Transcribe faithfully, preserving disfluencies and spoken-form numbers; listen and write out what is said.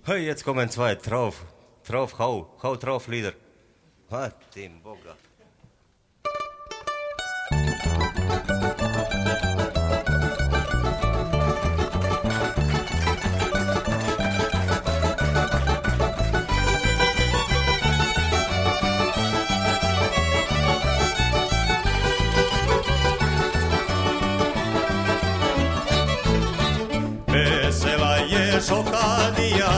Hey, jetzt kommen zwei drauf. Drauf, hau, hau drauf, Lieder. Hat dem Boga.